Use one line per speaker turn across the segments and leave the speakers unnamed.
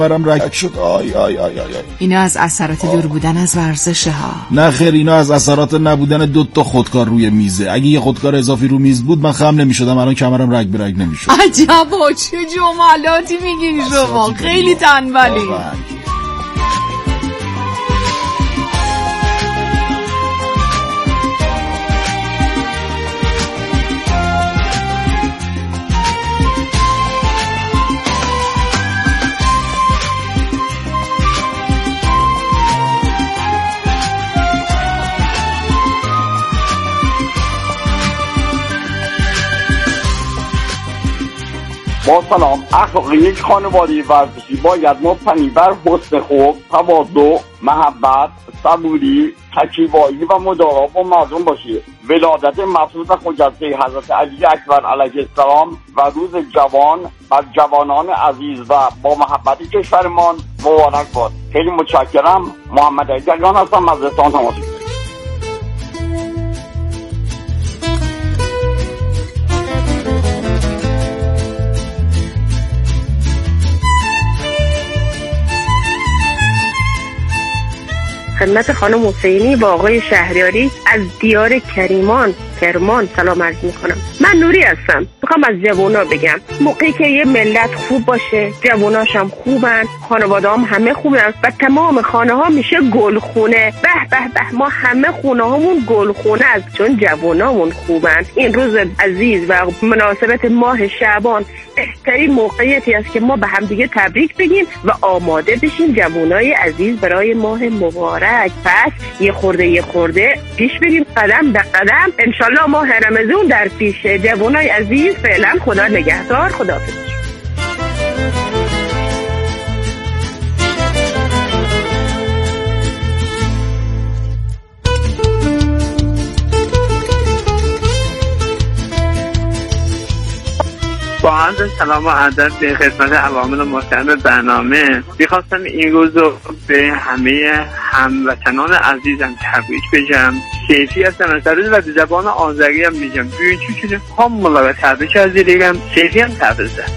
برم رگ شد. آی آی آی آی.
اینا از اثرات دور بودن از ورزش ها.
نه خیر، اینا از اثرات نبودن 2 خودکار روی میزه. اگه یه خودکار اضافی رو میز بود من خم نمیشدم، الان کمرم رگ به رگ نمیشد.
عجبا چه جملاتی میگین شما، خیلی تنبلی.
با سلام، اخلاق یک خانواده ورزشی باید مبتنی بر حسن خلق، تواضع، محبت، صبوری، شکیبایی و مدارا با مردم باشید. ولادت مبعوث خجسته حضرت علی اکبر علیه السلام و روز جوان بر جوانان عزیز و با محبت کشورمان مبارک باد. خیلی متشکرم. محمد علیان هستم از رستان تماس.
خدمت خانم حسینی با آقای شهریاری از دیار کرمان سلام عرض میکنم. من نوری هستم. میخوام از جوونا بگم موقعی که یه ملت خوب باشه، جووناش هم خوبن، خانواده هم همه خوبن و تمام خانه ها میشه گلخونه. به به به، ما همه خونه هامون گلخونه است چون جوونامون خوبن. این روز عزیز و مناسبت ماه شعبان بهترین موقعیتی است که ما به هم دیگه تبریک بگیم و آماده بشیم جوونای عزیز برای ماه مبارک. پس یه خورده پیش بریم، قدم به قدم. انشالله ماه رمضان در پیشه. جوانای عزیز فعلا خدا نگهدار. خداحافظ.
با عرض سلام و ادب به خدمت عوامل محترم برنامه، میخواستم این روز رو به همه هموطنان عزیزم تبریک بگم. سیفی هستم از روز و به زبان آذری هم میگم بیوین چون شده هم ملاقات تبریک از دیگم. سیفی هم تبریک زد.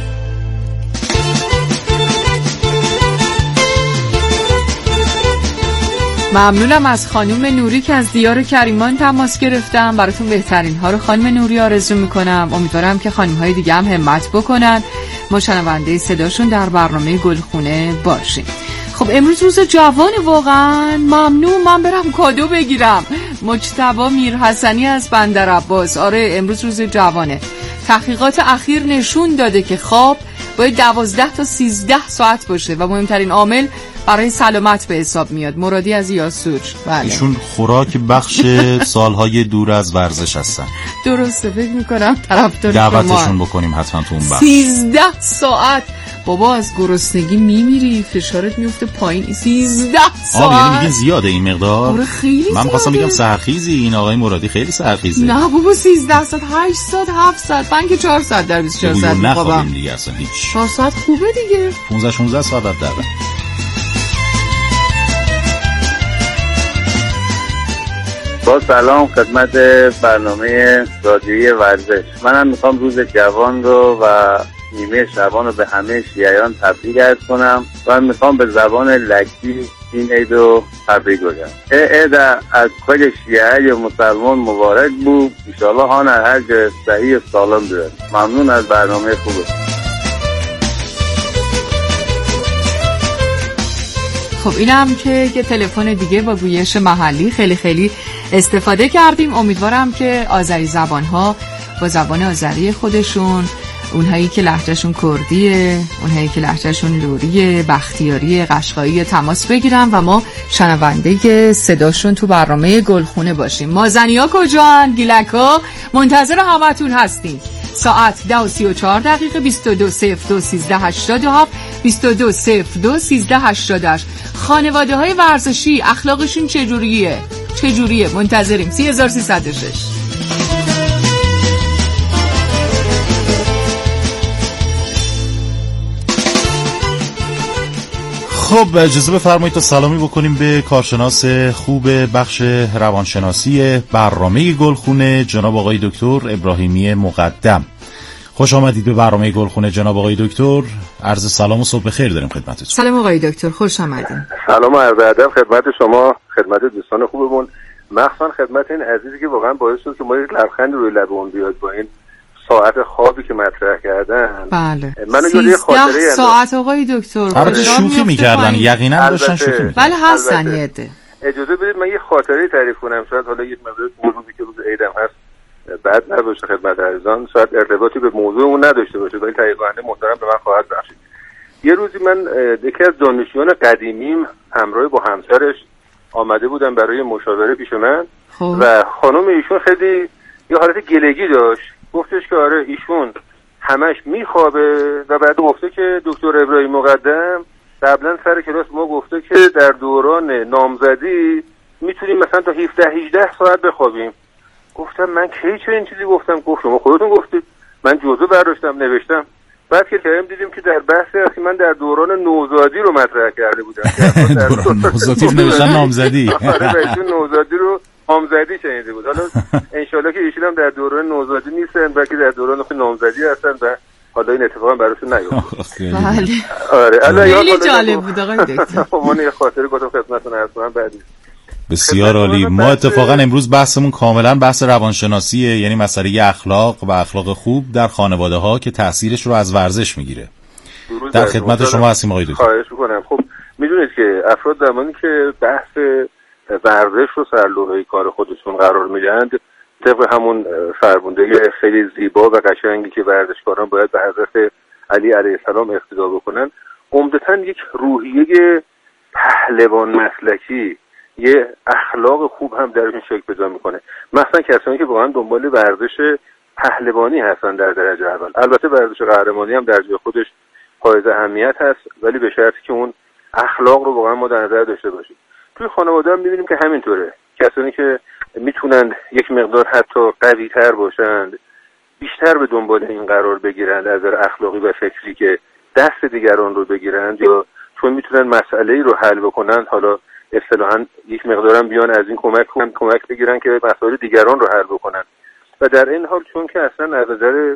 ممنونم از خانم نوری که از دیار کریمان تماس گرفتم. براتون بهترین ها رو خانم نوری آرزو میکنم. امیدوارم که خانم های دیگه هم همت بکنن، ما شنونده صداشون در برنامه گلخونه باشیم. خب امروز روز جوان، واقعا ممنون. من برم کادو بگیرم. مجتبی میرحسنی از بندرعباس. آره امروز روز جوانه. تحقیقات اخیر نشون داده که خواب باید 12 تا 13 ساعت باشه و مهمترین عامل برای سلامت به حساب میاد. مرادی از یاسوج. بله.
ایشون خوراک بخش سالهای دور از ورزش هستن.
درسته، فکر میکنم طرفدار
دعوتشون بکنیم حتما تو اون بخش.
13 ساعت بابا، از گرسنگی میمیری، فشارت میفته پایین. 13 ساعت.
یعنی میگین زیاده این مقدار؟
آره خیلی زیاده.
من می‌خواستم بگم سرخیزی، این آقای مرادی خیلی سرخیزه.
نه بابا 13 ساعت، 8 ساعت، 7 ساعت، من که 4 ساعت در 24 ساعت
میخوابم دیگه. اصلا هیچ.
4 ساعت خوبه دیگه.
15 16 ساعت در.
با سلام خدمت برنامه رادیویی ورزش. منم میخوام روز جوان رو و نیمه شعبان رو به همه شیعیان تبریک عرض کنم و میخوام به زبان لکی این عید رو تبریک بگم. عید از کل شیعه مسلمان مبارک بود. انشاءالله هان هر جا صحیح و سالم بیاد. ممنون از برنامه خوبه.
خب اینم که یه تلفن دیگه با گویش محلی خیلی خیلی استفاده کردیم. امیدوارم که آذری زبان‌ها با زبان آذری خودشون، اونهایی که لهجهشون کردیه، اونهایی که لهجهشون لوریه، بختیاریه، قشقاییه تماس بگیرن و ما شنونده صداشون تو برنامه گلخونه باشیم. مازنیا کجان؟ گیلکا منتظر همتون هستیم. ساعت 10:34 22:02:1387 22:02:1388. خانواده های ورزشی اخلاقشون چجوریه؟ منتظریم. 3306.
خب اجازه بفرمایید تا سلامی بکنیم به کارشناس خوب بخش روانشناسی برنامه گلخونه جناب آقای دکتر ابراهیمی مقدم. خوش آمدید به برنامه گلخونه جناب آقای دکتر. عرض سلام و صبح بخیر داریم خدمتتون.
سلام آقای دکتر، خوش آمدید.
سلام و عرض ادب خدمت شما، خدمت دوستان خوبمون، مخصوصا خدمت این عزیزی که واقعا باعث شد که ما یک لبخند روی لبمون بیاد با این ساعت خوابی که مطرح کردن.
بله.
منو یه خاطره
13 ساعت آقای دکتر.
البته شوخی می‌کردن، یقینا داشتن شوخی می‌کردن.
بله هستن یه عده.
اجازه بدید من یه خاطره تعریف کنم، شاید حالا یک مقدار موضوعی که روز عیدم هست بعد نباشه خدمت عزیزان، شاید ارتباطی به موضوعمون نداشته باشه ولی تهیه کننده محترم به من خواهد بخشید. یه روزی من یکی از دانشجویان قدیمیم همراه با همسرش آمده بودن برای مشاوره پیش من و خانم ایشون خیلی یه حالت گلگی داشت، گفتش که آره ایشون همش میخوابه و بعد گفته که دکتر ابراهیم مقدم قبلا سر کلاس ما گفته که در دوران نامزدی میتونیم مثلا تا 17-18 ساعت بخوابیم. گفتم من کی چه این چیزی گفتم؟ گفت شما خودتون گفتید. من جزو برداشتم نوشتم. بعد که دیدیم که در بحث اصلی من در دوران نوزادی رو مطرح کرده بودم.
در دوران نوزادی نوشتن نامزدی.
آره ایشون نوزادی رو نامزدی شنیده بود. حالا انشالله که ایشون هم در دوران نوزادی نیستن بلکه در دوران نامزدی هستن و حالا این اتفاقا براشون نیفتاد.
بله.
آره
خیلی جالب بود آقای دکتر.
من یه خاطره گفتم خدمتتون عرض کنم بعدی.
بسیار عالی. ما اتفاقا امروز بحثمون کاملا بحث روانشناسیه، یعنی مسئله اخلاق و اخلاق خوب در خانواده ها که تأثیرش رو از ورزش میگیره. در خدمت شما هستیم آقای دکتر.
خواهش می‌کنم. خب میدونید که افراد زمانی که بحث ورزش رو سرلوحه کار خودشون قرار میدن، طبق همون فرمانده خیلی زیبا و قشنگی که ورزشکاران باید به حضرت علی علیه السلام اقتدا بکنن، عمدتاً یک روحیه پهلوان مسلکی، یه اخلاق خوب هم درشون شکل پیدا میکنه. مثلا کسانی که واقعا دنبال ورزش پهلوانی هستن در درجه اول. البته ورزش قهرمانی هم در جای خودش حائز اهمیت هست ولی به شرطی که اون اخلاق رو واقعا ما در نظر داشته باشیم. توی خانواده هم می‌بینیم که همینطوره. کسانی که میتونن یک مقدار حتی قوی‌تر باشند، بیشتر به دنبال این قرار بگیرند از نظر اخلاقی و فکری که دست دیگران رو بگیرند یا چون میتونن مسئله‌ای رو حل بکنن، حالا اصطلاحاً یک مقدارم بیان از این کمک بگیرن که مسائل دیگران رو حل بکنن. و در این حال چون که اصلا از نظر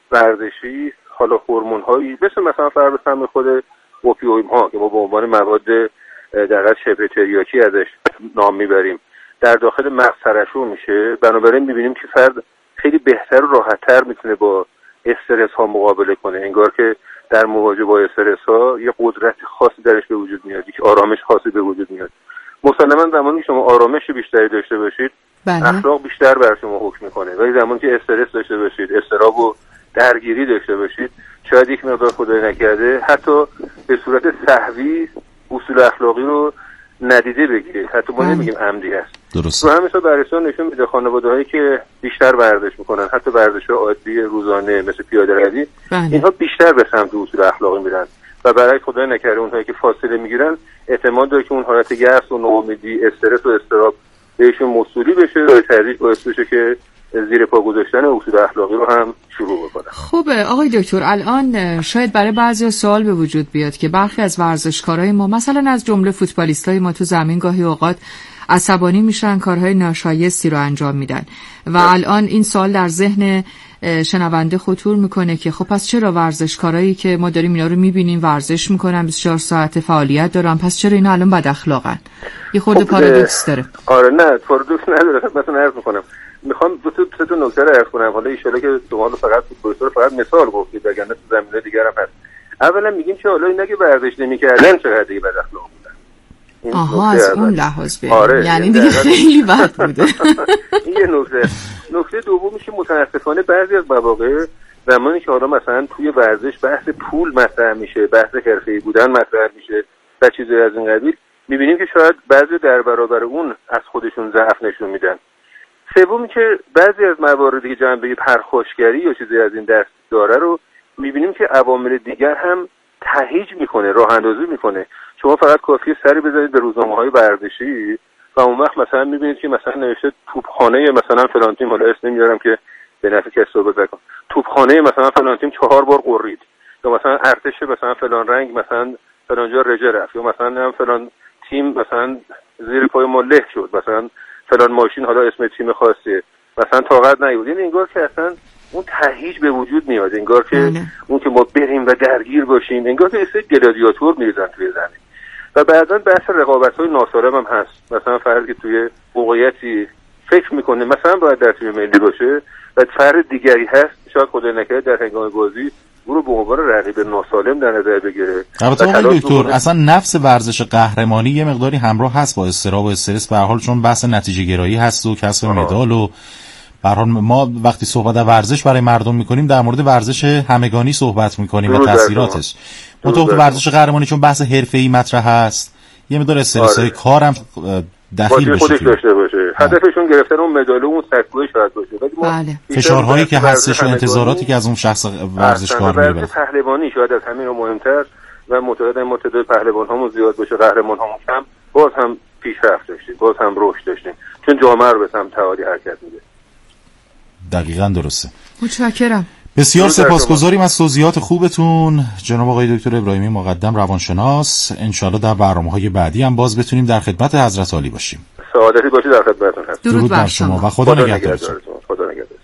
ورزشی حالا هورمون‌هایی مثلا فرض کنیم خود اوپیویدها که ما به عنوان مواد در شبه تریاکی ازش نام میبریم در داخل مغز ترشح میشه، بنابراین میبینیم که فرد خیلی بهتر و راحت‌تر میتونه با استرس ها مقابله کنه، انگار که در مواجهه با استرس ها یه قدرت خاصی درش به وجود میاد، یک آرامش خاصی به وجود میاد. مسلماً زمانی که شما آرامش بیشتری داشته باشید اخلاق بیشتر بر شما حکم میکنه، ولی زمانی که استرس داشته باشید، اضطراب و درگیری داشته باشید، شاید یک مقدار خدای نکرده حتی به صورت سهوی اصول اخلاقی رو ندیده بگیرید، حتی ما نمیگیم عمدی هست.
درست.
تو همین بررسی‌ها نشون میده خانواده‌هایی که بیشتر ورزش میکنن، حتی ورزش‌های عادی روزانه مثل پیاده‌روی، اینها بیشتر به سمت اصول اخلاقی میرن و برای خدای نکرده اونهایی که فاصله میگیرن احتمال داره که اون حالت یأس و ناامیدی، استرس و اضطراب بهشون موصولی بشه و تدریج باعث بشه که زیر پا گذاشتن اصول اخلاقی رو هم شروع بکنن.
خوبه آقای دکتر، الان شاید برای بعضی سوال به وجود بیاد که برخی از ورزشکارای ما مثلا از جمله فوتبالیستای ما تو زمین گاهی اوقات عصبانی میشن، کارهای ناشایستی رو انجام میدن و الان این سوال در ذهن شنونده خطور میکنه که خب پس چرا ورزشکارایی که ما داریم اینا رو میبینیم ورزش میکنن 24 ساعت فعالیت دارن، پس چرا اینا الان بد اخلاقن؟ یه خورده پارادوکس داره.
آره نه پارادوکس نداره، مثلا عرض میکنم میخوام دو تا نکته رو عرض کنم، حالا ان شاءالله که شما فقط فقط مثال گفتید وگرنه تو زمینه دیگه هم هست. اولا میگیم که حالا اینا که ورزش نمیکردن چقدر دیگه بد اخلاق بودن.
آها از اون لحاظ بریم.
آره
یعنی دیگه خیلی بد بوده.
این یه نکته دومی که متاسفانه بعضی از مواقع زمانی که حالا مثلا توی ورزش بحث پول مطرح میشه، بحث حرفه‌ای بودن مطرح میشه و چیزایی از این قبیل، میبینیم که شاید بعضی در برابر اون از خودشون ضعف نشون میدن. سومی که بعضی از مواردی که جنبه پرخاشگری یا چیزی از این دست داره رو میبینیم که عوامل دیگر هم تهییج میکنه، راه اندازی میکنه. شما فقط کافیه سری بزنید به روزنامه‌های ورزشی و اون وقت مثلا میبینید که مثلا نوشته توپخانه مثلا فلان تیم، حالا اسم نمیارم که به نفع کسی صحبت نکنم، توپخانه مثلا فلان تیم 4 بار قرید، یا مثلا ارتش مثلا فلان رنگ مثلا فلان جا رژه رفت، یا مثلا فلان تیم مثلا زیر پای ما له شد، مثلا فلان ماشین حالا اسم تیم خاصیه مثلا طاقت نیبود. این انگار که اصلا اون تهییج به وجود میاد، انگار که اون که ما بریم و درگیر باشیم، انگار که مثل گلادیاتور میریزن توی زمین. و بعضا بحث رقابت‌های ناسالم هم هست. مثلا فردی که توی موقعیتی فکر میکنه مثلا باید در تیم ملی باشه و فرد دیگری هست شاید خدای نکرده در هنگام بازی او رو به عنوان رقیب ناسالم در نظر بگیره.
البته آقای دکتر اصلا نفس ورزش قهرمانی یه مقداری همراه هست با اضطراب و استرس، به هر حال چون بحث نتیجه گرایی هست و کسب مدال و به هر حال ما وقتی صحبت از ورزش برای مردم میکنیم در مورد ورزش همگانی صحبت میکنیم و تاثیراتش. منطقه ورزش قهرمانی چون بحث حرفه‌ای مطرح هست یه مقدار استرس‌های کارم دخیل بشه
خودش داشته باشه. هدفشون گرفتن اون مدال و اون سکوی شاید باشه.
فشارهایی که هستش و انتظاراتی که از اون شخص ورزشکار میره.
پهلوانی شاید از همین رو مهمتر و معتقدم تعداد پهلوان‌هامون زیاد باشه، قهرمان‌هامون کم، باز هم پیشرفت داشتیم، باز هم رشد داشتیم، چون جامعه رو به سمت تعالی حرکت میده.
دقیقاً درسته.
متشکرم.
بسیار سپاسگزاریم از توضیحات خوبتون جناب آقای دکتر ابراهیمی مقدم روانشناس. انشالله در برنامه‌های بعدی هم باز بتونیم در خدمت حضرت عالی باشیم.
سعادتی باشید، در خدمتتون هستم.
درود بر شما و خدا نگهدارتون.
خدا نگهدار.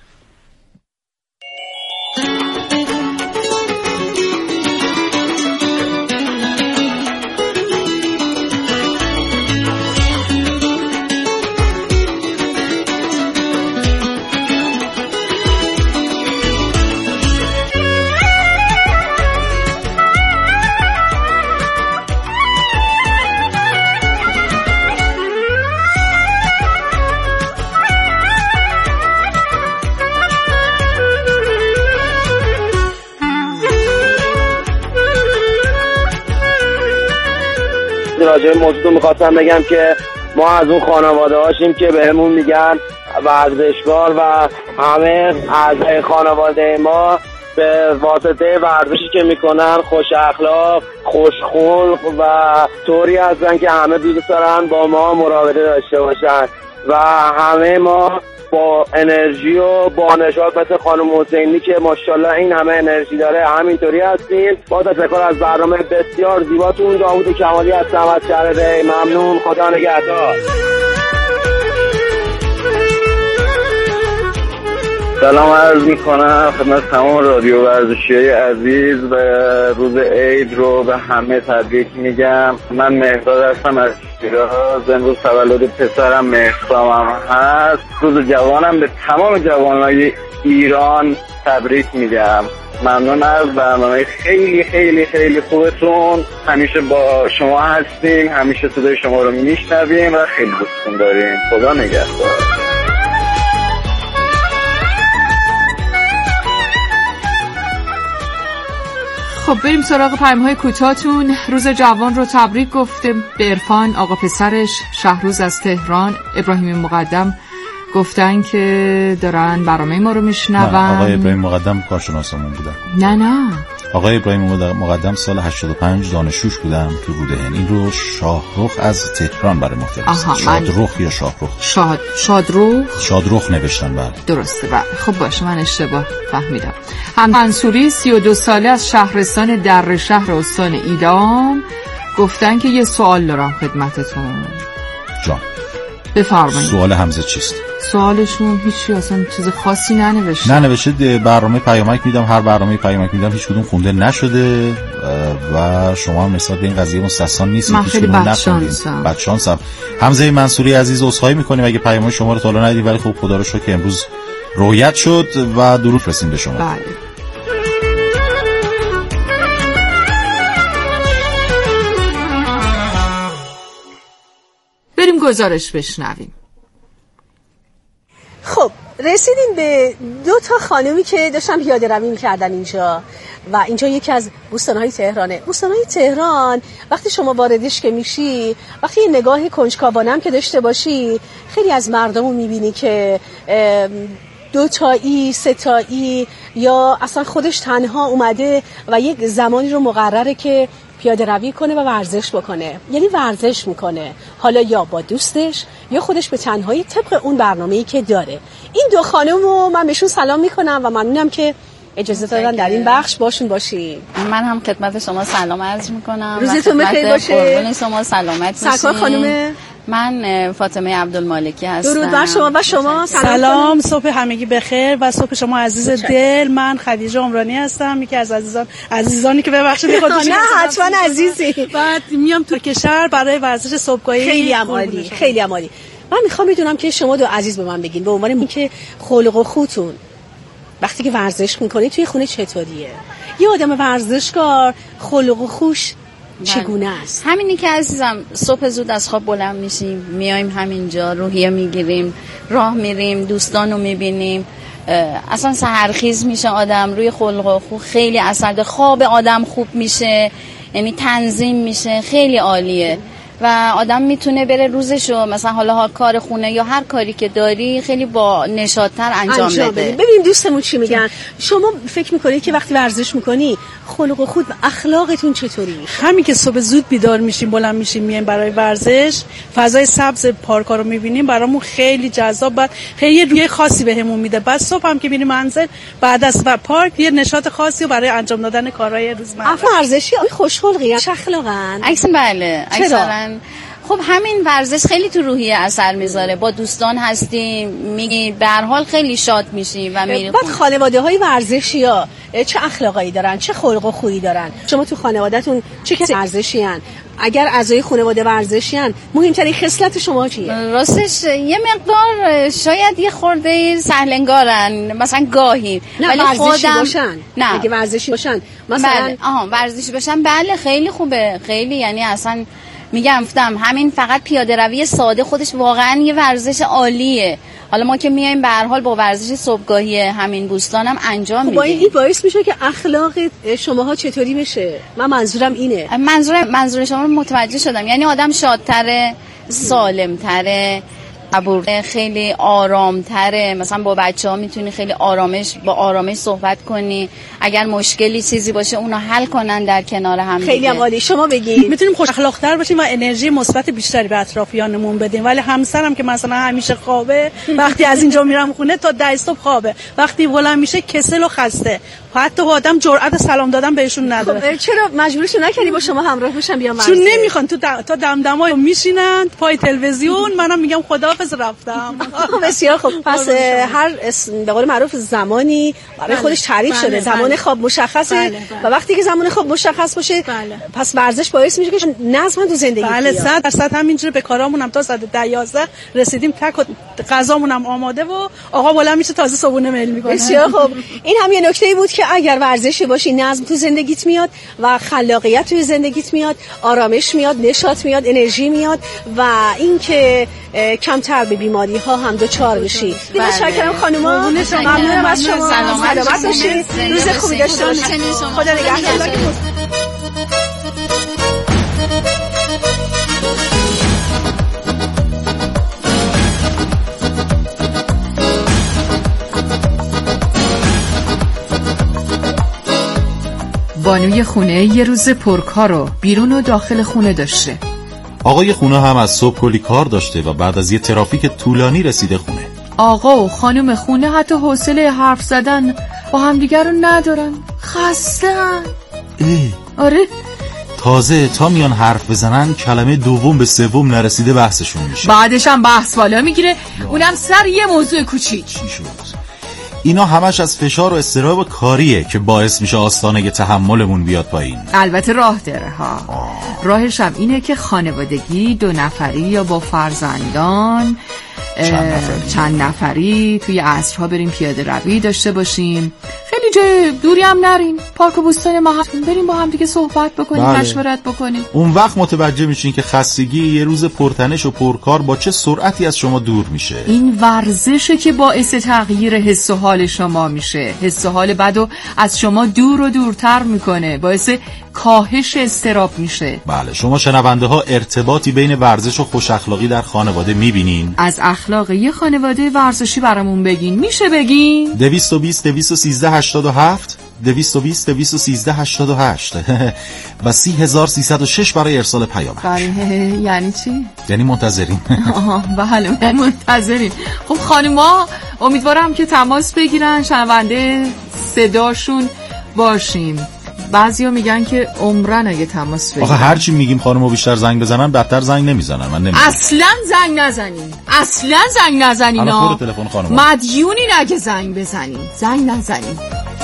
راجع موضوع میخواستم بگم که ما از اون خانواده هاشیم که بهمون میگن ورزشکار و همه اعضای خانواده ما به واسطه ورزشی که میکنن خوش اخلاق، خوش خلق و طوری هستن که همه دوست دارن با ما مراوده داشته باشن و همه ما با انرژی و با نشاط مثل خانم حسینی که ماشاءالله این همه انرژی داره همینطوری هستیم. با تشکر از برنامه بسیار زیباتون. داوود کمالی هستم از شهر ری. ممنون، خدا نگهدار.
سلام عرض میکنم خدمت تمام رادیو ورزشیای عزیز و روز عید رو به همه تبریک میگم. من مهرداد هستم از شیراز. امروز تولد پسرم مهرسامم هست. روز جوانم به تمام جوانای ایران تبریک میگم. ممنون از برنامه خیلی خیلی خیلی خوبتون. همیشه با شما هستیم، همیشه صدای شما رو میشنویم و خیلی دوستتون داریم. خدا نگهدار.
خب بریم سراغ پیام‌های کوتاه‌تون. روز جوان رو تبریک گفته به عرفان، آقا پسرش شهروز از تهران. ابراهیم مقدم گفتن که دارن برنامه ما رو میشنون.
آقای ابراهیم مقدم کارشناسمون بودن.
نه
آقای ابراهیم مقدم سال 85 دانشجوش بودم تو بودهن. این رو شاهرخ از تهران برای ما فرستاد. شادرخ یا شاهرخ؟ شادرخ نوشتن. بله
درسته. بله خب باشه، من اشتباه فهمیدم. هم منصوری 32 ساله از شهرستان در شهر استان ایلام گفتن که یه سوال دارم خدمتتون.
جان
بفرمایید.
سوال حمزه چیست؟
سوالشون هیچی، اصلا چیز خاصی ننوشته.
برنامه پیامک میدم، هر برنامه پیامک میدم هیچ کدوم خونده نشده و شما هم نسبت به این قضیه مستثنا نیستید.
من خیلی
بدشانسم. حمزه منصوری عزیز عذرخواهی میکنیم اگه پیامک شما رو تا حالا ندیدیم، ولی خب خدا رو شکر که امروز رویت شد و درود رسیم به شما.
بله. بریم گزارش بشنویم.
خب رسیدیم به 2 خانومی که داشتن پیاده روی می‌کردن اینجا و اینجا یکی از بوستان‌های تهرانه. بوستان‌های تهران وقتی شما واردش که میشی، وقتی یه نگاه کنجکاوانه هم که داشته باشی، خیلی از مردم رو می‌بینی که 2 تایی 3 تایی یا اصلا خودش تنها اومده و یک زمانی رو مقرره که پیاده روی کنه و ورزش بکنه. یعنی ورزش میکنه، حالا یا با دوستش یا خودش به تنهایی طبق اون برنامه‌ای که داره. این 2 خانم رو من بهشون سلام میکنم و ممنونم که اجازه دادن در این بخش باشون باشین.
من هم خدمت شما سلام عرض میکنم.
روزتون بخیر باشه.
قربون شما سلامت باشین.
سرکار خانم
من فاطمه عبدالمالکی هستم.
درود بر شما. و شما؟
سلام، صبح همگی بخیر و صبح شما عزیز دل. من خدیجه عمرانی هستم، یکی از عزیزانی که ببخشید خودش
نه حتما عزیزی.
بعد میام ترک شهر برای ورزش صبحگاهی.
خیلی عالی، خیلی عالی. من میخوام بدونم که شما دو عزیز به من بگین به عنوان اینکه خلق و خوتون وقتی که ورزش میکنی توی خونه چطوریه؟ یه آدم ورزشکار خلق و خوش چگونه است؟
همینی که عزیزم، صبح زود از خواب بلند میشیم، میایم همینجا روحیه میگیریم، راه میریم، دوستانو میبینیم، اصلا سحرخیز میشه آدم، روی خلق و خو خیلی اثر داره، خواب آدم خوب میشه، یعنی تنظیم میشه، خیلی عالیه و آدم میتونه بره روزشو مثلا حالا کار خونه یا هر کاری که داری خیلی با نشاط‌تر انجام بده.
ببین دوستمون چی میگن. شما فکر میکنی که وقتی ورزش میکنی خلق و خود و اخلاقتون چطوری میشه؟
همین که صبح زود بیدار میشیم، بلند میشیم، میایم برای ورزش، فضای سبز پارکا رو میبینیم، برامون خیلی جذاب، بعد خیلی روی خاصی بهمون میده. بعد صبح هم که میریم منزل بعد از پارک یه نشاط خاصی برای انجام دادن کارهای روزمره.
ورزشی خوشخلقی، چه اخلاقن؟
بله، اکثرا خب همین ورزش خیلی تو روحیه اثر میذاره. با دوستان هستیم، میگی به هر حال خیلی شاد میشیم و میریم.
بعد خانواده‌های ورزشی‌ها چه اخلاقایی دارن، چه خلق و خویی دارن؟ شما تو خانواده‌تون چه کسی ورزشیان؟ اگر اعضای خانواده ورزشیان، مهمترین خصلت شما چیه؟
راستش یه مقدار شاید یه خورده سهلنگارن مثلا گاهی،
ولی ورزشی باشن. نه اگه ورزشی باشن مثلا
ورزشی باشن بله خیلی خوبه، خیلی، یعنی اصلا میگم همین فقط پیاده روی ساده خودش واقعا یه ورزش عالیه. حالا ما که میایم به هر حال با ورزش صبحگاهی همین بوستانم انجام میدیم.
این باعث میشه که اخلاق شماها چطوری بشه؟ من منظورم اینه.
منظور شما رو متوجه شدم. یعنی آدم شادتره، سالمتره، خیلی آرامتره. مثلا با بچه‌ها میتونی خیلی با آرامش صحبت کنی، اگر مشکلی چیزی باشه اونو حل کنن در کنار هم.
خیلی عالی. شما بگید.
میتونیم خوش اخلاق‌تر باشیم و انرژی مثبت بیشتری به اطرافیانمون بدیم. ولی همسرم که مثلا همیشه خوابه، وقتی از اینجا میرم خونه تا 10 صبح خوابه، وقتی بلند میشه کسل و خسته، حتی آدم جرأت سلام دادن بهشون نداره.
چرا مجبورشون نکردی با شما همراه باشن بیان ورزش؟
چون نمیخوان، تا دمدمای میشینن پای تلویزیون، منم میگم خداحافظ رفتم.
بسیار خوب. پس هر به قول معروف زمانی برای خودش تعریف شده. زمان خواب مشخصه و وقتی که زمان خواب مشخص باشه پس ورزش باعث میشه که نظم تو زندگی بیاد.
بله 100% همینجوری به کارامون هم تا ساعت 10-11 رسیدیم، تک و غذامون هم آماده و آقا بالا میشه تازه صبحونه میل میکنه.
بسیار خوب. این هم یه نکته‌ای بود که اگر ورزشی باشی نظم تو زندگیت میاد و خلاقیت تو زندگیت میاد، آرامش میاد، نشاط میاد، انرژی میاد و اینکه کمتر به بیماری ها هم دچار بشی. متشکرم خانوما. ممنونم از شما. سلامت باشید. روز خوبی داشته باشید. خدا نگهدار.
بانوی خونه یه روز پرکار و بیرون و داخل خونه داشته.
آقای خونه هم از صبح کلی کار داشته و بعد از یه ترافیک طولانی رسیده خونه.
آقا و خانم خونه حتی حوصله حرف زدن با همدیگر رو ندارن، خسته‌ان. آره
تازه تا میان حرف بزنن کلمه دوم به سوم نرسیده بحثشون میشه.
بعدش هم بحث بالا میگیره، اونم سر یه موضوع کوچیک.
چی شد؟ اینا همش از فشار و اضطراب کاریه که باعث میشه آستانه تحملمون بیاد پایین.
البته راه داره ها. راهش هم اینه که خانوادگی 2 نفری یا با فرزندان چند نفری توی عصرها بریم پیاده روی داشته باشیم، خیلی جای دوری هم نریم، پارک و بوستان ما بریم با هم دیگه صحبت بکنیم، مشورت بکنیم.
اون وقت متوجه میشین که خستگی یه روز پرتنش و پرکار با چه سرعتی از شما دور میشه.
این ورزشه که باعث تغییر حس و حال شما میشه. حس و حال بدو از شما دور و دورتر میکنه، باعث کاهش اضطراب میشه.
بله، شما شنونده ها ارتباطی بین ورزش و خوش اخلاقی در خانواده میبینین؟
از اخلاق یه خانواده ورزشی برامون بگین. میشه بگین؟
220 213 87 220 213 88 و 30306 برای ارسال پیام.
یعنی چی؟
یعنی منتظریم.
بله منتظریم. خب خانوما امیدوارم که تماس بگیرن، شنونده صداشون باشیم. بعضیا میگن که عمرن اگه تماس بگیرن.
آخه هرچی میگیم خانم‌ها بیشتر زنگ بزنن بدتر زنگ نمیزنن. من نمیدونم.
اصلا زنگ نزنین. اصلا زنگ نزنین.
الان خود تلفن خانم.
مدیونین اگه زنگ بزنین. زنگ نزنین.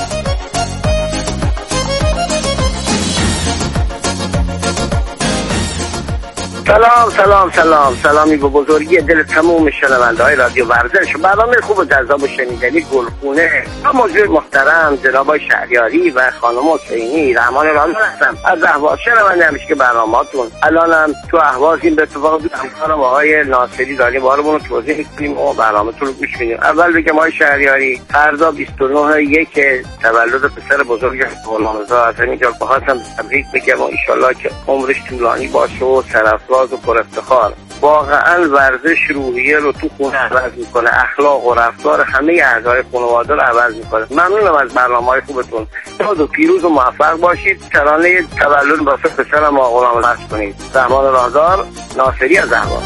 سلامی به بزرگی دل تموم شنونده های رادیو ورزش. برنامه خوب و جذاب و شنیدنی گلخونه و موضوع محترم جناب شهریاری و خانم حسینی رحمان رازان هستم از اهواز. شنونده همیشه که برنامه‌تون الانم تو اهواز این به اتفاق همکارم آقای ناصری داریم بارمون رو توضیح می‌کنیم و برنامه‌تون رو گوش می‌دیم. اول بگم آقای شهریاری فردا 29/1 تولد پسر بزرگ غلامرضا از اینجا بخواستم تبریک بگم و ان شاءالله که عمرش طولانی باشه و سرافراز و پر افتخار. واقعا ورزش روحیه رو تو خونه عوض میکنه، اخلاق و رفتار همه اعضای خانواده رو عوض میکنه. ممنونم از برنامه‌های خوبتون. شاد و پیروز و موفق باشید. ترانه تولد واسه پسرم آقا غلامرضا کنید. رحمان رازان، ناصری از اهواز.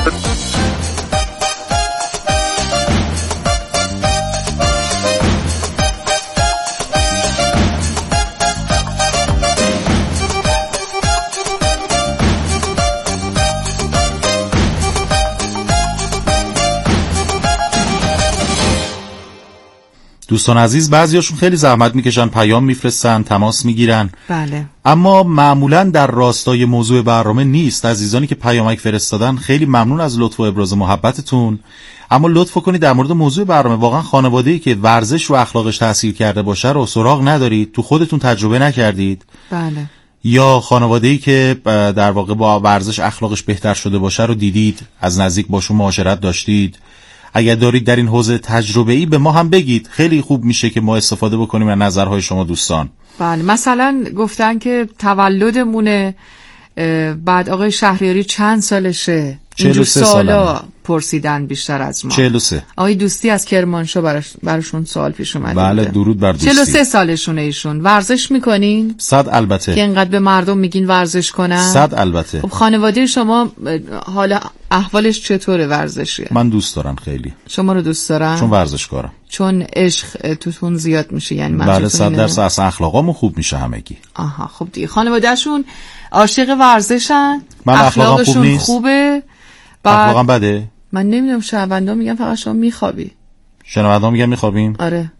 دوستان عزیز، بعضیاشون خیلی زحمت میکشن، پیام میفرستن، تماس میگیرن.
بله.
اما معمولا در راستای موضوع برنامه نیست. عزیزانی که پیامک فرستادن خیلی ممنون از لطف و ابراز محبتتون، اما لطف کنید در مورد موضوع برنامه واقعا خانواده‌ای که ورزش رو اخلاقش تاثیر کرده باشه رو سراغ ندارید، تو خودتون تجربه نکردید.
بله.
یا خانواده‌ای که در واقع با ورزش اخلاقش بهتر شده باشه رو دیدید، از نزدیک باشون معاشرت داشتید. اگر دارید در این حوزه تجربه‌ای به ما هم بگید، خیلی خوب میشه که ما استفاده بکنیم از نظرهای شما دوستان.
بله. مثلا گفتن که تولدمونه، بعد آقای شهریاری چند سالشه؟
43 ساله.
پرسیدن بیشتر از ما.
43.
آقای دوستی از کرمانشاه براشون سوال پیش اومده.
بله، درود بر دوستی.
43 سالشونه ایشون. ورزش میکنین؟
100 البته.
که اینقدر به مردم میگین ورزش کنن؟
100 البته.
خب خانواده شما حالا احوالش چطوره ورزشیه؟
من دوست دارم خیلی.
شما رو دوست دارم؟
چون ورزشکارم.
چون عشق توتون زیاد میشه یعنی؟
بله 100% اصلا اخلاقامون خوب میشه همگی.
آها خب دیگه خانوادهشون عاشق ورزشن؟
من
اخلاقشون خوبه؟
اخلاقم بده؟
من نمیدونم، شنوندا میگن فقط شما میخوابی.
شنوندا میگن میخوابیم؟
آره.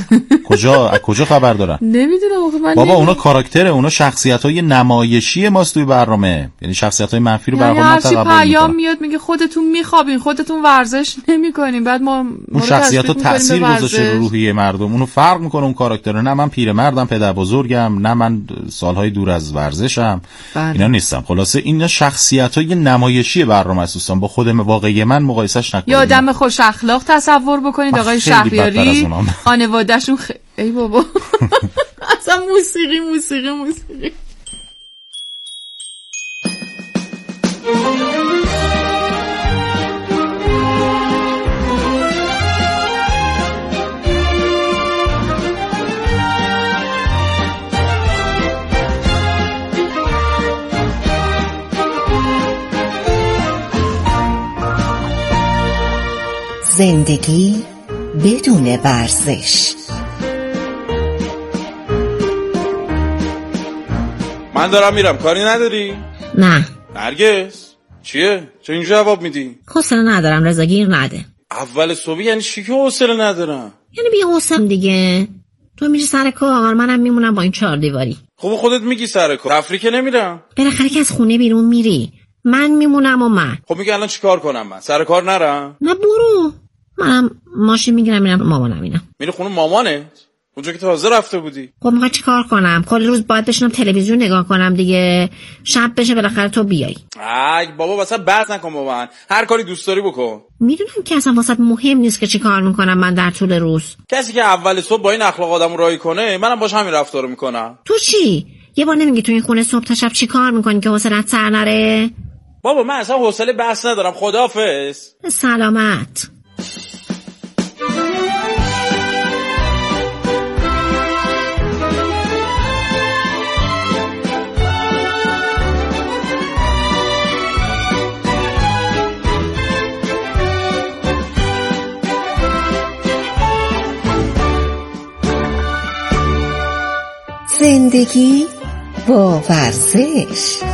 کجا خبر دارن؟
نمیدونم.
بابا اونا کاراکتره، اونا شخصیت‌های نمایشی ماست توی برنامه، یعنی شخصیت‌های منفی رو برنامه ما تقبل می‌کنن.
پیام میاد میگه خودتون میخوابین، خودتون ورزش نمی‌کنین، بعد ما
اون شخصیت‌ها تاثیر گذاشته رو روحیه مردم. اونو فرق می‌کنه اون کاراکتر. نه من پیرمردم، پدر بزرگم، نه من سالهای دور از ورزشم. اینا نیستم. خلاصه اینا شخصیت‌های نمایشی برنامه است دوستان. با خود واقعی من مقایسهش نکنید.
یه آدم خوش اخلاق تصور بکنید آقای شهریاری، خانواده‌شون ای بابا اصلا موسیقی
زندگی بدون ورزش.
من دارم میرم، کاری نداری؟
نه.
نرگس چیه؟ چه اینجا جواب میدی؟
حوصله ندارم، رضا گیر نده.
اول صبح یعنی چی که حوصله ندارم؟
یعنی بی حوصله دیگه. تو میری سر کار، منم میمونم با این 4 دیواری.
خب خودت میگی سر کار، تفریح که نمیرم.
بالاخره که از خونه بیرون میری، من میمونم و من.
خب میگه الان چیکار کنم؟ من سر کار نرم؟
نه برو، منم ماشین میگیرم میرم مامانم. اینا
میری خونه مامانت؟ اونجا که تازه رفته بودی.
خب میخوای چیکار کنم؟ کل روز باید بشینم تلویزیون نگاه کنم دیگه. شب بشه بالاخره تو بیای.
ای بابا واسه بحث نکن با من، هر کاری دوست داری بکن.
میدونم که اصلا واسه مهم نیست که چیکار میکنم من در طول روز.
کسی که اول صبح با این اخلاق آدمو رای کنه، منم باش همین رفتارو میکنم.
تو چی؟ یه بار نمیگی تو این خونه صبح تا شب چیکار میکنی که حوصله‌ات سر نره؟
بابا من اصلا حوصله بحث ندارم. خداحافظ.
سلامت.
زندگی با ورزش.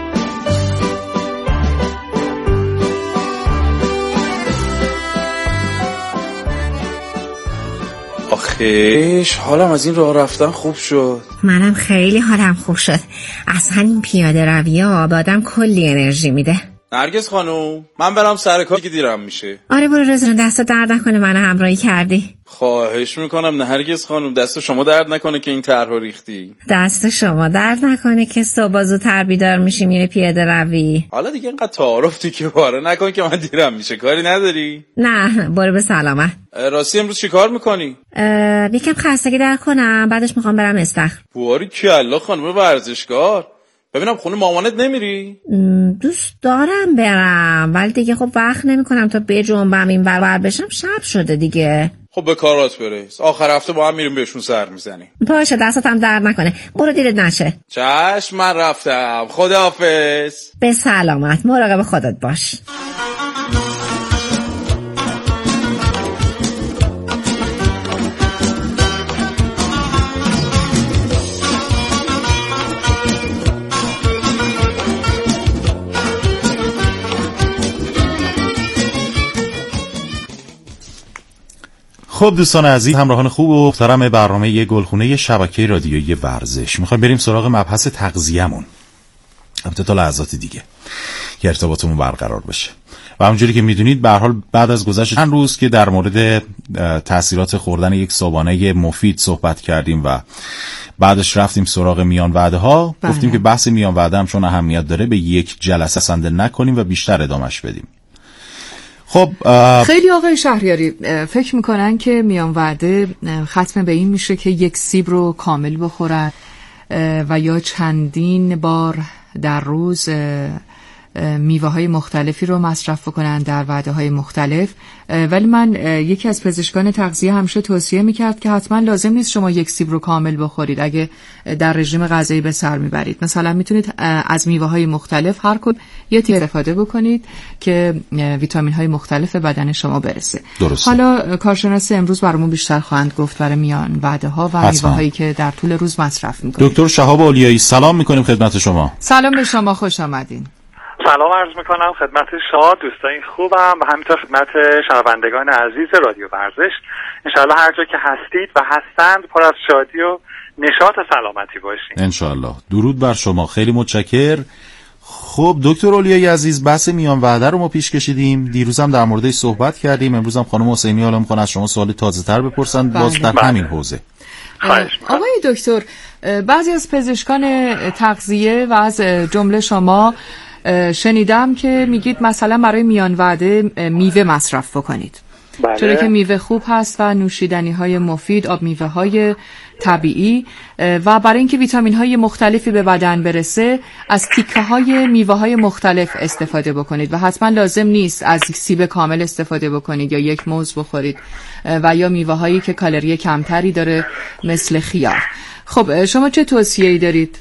آخیش حالم از این راه رفتن خوب شد.
منم خیلی حالم خوب شد. اصلا این پیاده روی ها به آدم کلی انرژی میده.
نرگس خانوم من برم سر کار که دیرم میشه.
آره برو رضا، دست درد نکنه منو همراهی کردی.
خواهش میکنم نرگس خانوم، دست شما درد نکنه که این طرحو ریختی.
دست شما درد نکنه که صبح زودتر بیدار میشی میره پیاده روی.
حالا دیگه اینقدر تعارف که باره نکن که من دیرم میشه. کاری نداری؟
نه برو به سلامت.
راستی امروز چی کار میکنی؟
یکم خستگی در کنم بعدش میخوام برم استخر.
بواری کلا خانم ورزشکار. ببینم خونه مامانت نمیری؟
دوست دارم برم ولی دیگه خب وقت نمیکنم تا بجنبم این ور بشم، شب شده دیگه.
خب به کارات برس، آخر هفته با هم میریم بهشون سر میزنیم.
باشه دستم درد نکنه، برو دیرت نشه.
چشم من رفتم، خداحافظ.
به سلامت، مراقب خودت باش.
خب دوستان عزیز، همراهان خوب و محترم برنامه گلخونه شبکه رادیویی ورزش، میخوایم بریم سراغ مبحث تغذیه‌مون. البته تا لحظات دیگه که ارتباطمون برقرار بشه. و همونجوری که میدونید به هر حال بعد از گذشت چند روز که در مورد تاثیرات خوردن یک صبحانه مفید صحبت کردیم و بعدش رفتیم سراغ میان وعده ها، گفتیم که بحث میان وعده هم چون اهمیت داره به یک جلسه سنده نکنیم و بیشتر ادامش بدیم. خب
خیلی آقای شهریاری فکر میکنن که میان وعده ختم به این میشه که یک سیب رو کامل بخورن و یا چندین بار در روز میوه های مختلفی رو مصرف کنن در وعده های مختلف. ولی من یکی از پزشکان تغذیه همیشه توصیه میکرد که حتما لازم نیست شما یک سیب رو کامل بخورید اگه در رژیم غذایی به سر میبرید. مثلا میتونید از میوه های مختلف هر کدوم یه تیکه استفاده بکنید که ویتامین های مختلف بدن شما برسه.
درسته.
حالا کارشناس امروز برامون بیشتر خواهند گفت برای میان وعده ها و میوه هایی که در طول روز مصرف میکنید.
دکتر شهاب اولیایی سلام میکنیم خدمت شما.
سلام به شما، خوش آمدین.
سلام عرض میکنم خدمت شما دوستان خوبم و همینطور خدمت شنوندگان عزیز رادیو ورزش. انشاءالله هر جا که هستید و هستند پر از شادی و نشاط و سلامتی باشین.
انشاءالله. درود بر شما، خیلی متشکر. خب دکتر اولیایی عزیز، بحث میان وعده رو ما پیش کشیدیم، دیروز هم در موردش صحبت کردیم، امروز هم خانم حسینی حالا میخوان از شما سوال تازه تر بپرسن باز در همین حوزه.
آقای دکتر، بعضی از پزشکان تغذیه و از جمله شما شنیدم که میگید مثلا برای میان وعده میوه مصرف بکنید. چرا که میوه خوب هست و نوشیدنی های مفید، آب میوه های طبیعی و برای اینکه ویتامین های مختلفی به بدن برسه از تیکه های میوه های مختلف استفاده بکنید و حتما لازم نیست از سیب کامل استفاده بکنید یا یک موز بخورید و یا میوه هایی که کالری کمتری داره مثل خیار. خب شما چه توصیه‌ای دارید؟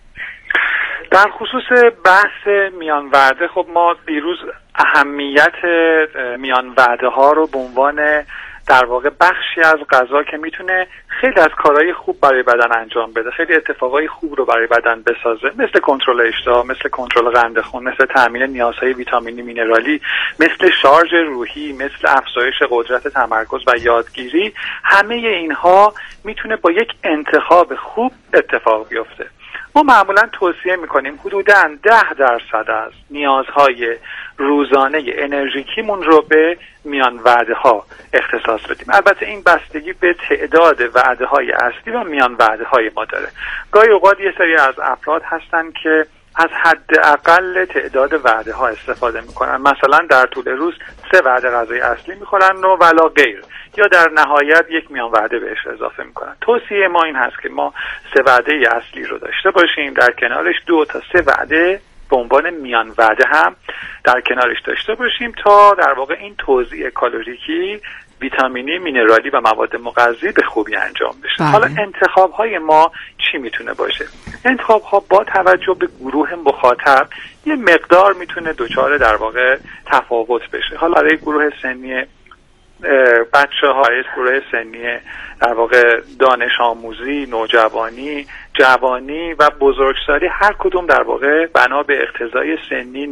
در خصوص بحث میان وعده، خب ما دیروز اهمیت میان وعده ها رو به عنوان در واقع بخشی از غذا که میتونه خیلی از کارهای خوب برای بدن انجام بده، خیلی اتفاقای خوب رو برای بدن بسازه، مثل کنترل اشتها، مثل کنترل قند خون، مثل تامین نیازهای ویتامینی مینرالی، مثل شارژ روحی، مثل افزایش قدرت تمرکز و یادگیری، همه اینها میتونه با یک انتخاب خوب اتفاق بیفته. ما معمولا توصیه میکنیم حدوداً 10% از نیازهای روزانه انرژیکیمون رو به میان وعده ها اختصاص بدیم. البته این بستگی به تعداد وعده های اصلی و میان وعده های ما داره. گاهی اوقات یه سری از افراد هستن که از حداقل تعداد وعده ها استفاده میکنن، مثلا در طول روز 3 وعده غذای اصلی میخورن و ولا غیر، یا در نهایت یک میان وعده بهش اضافه میکنن. توصیه ما این هست که ما 3 وعده اصلی رو داشته باشیم، در کنارش 2 تا 3 وعده به عنوان میان وعده هم در کنارش داشته باشیم تا در واقع این توزیع کالریکی، ویتامینی، مینرالی و مواد مغذی به خوبی انجام بشه. حالا انتخاب های ما چی میتونه باشه؟ انتخاب ها با توجه به گروه مخاطب یه مقدار میتونه دچار در واقع تفاوت بشه. حالا برای گروه سنی بچه های گروه سنی در واقع دانش آموزی، نوجوانی، جوانی و بزرگسالی هر کدوم در واقع بنا به اقتضای سنی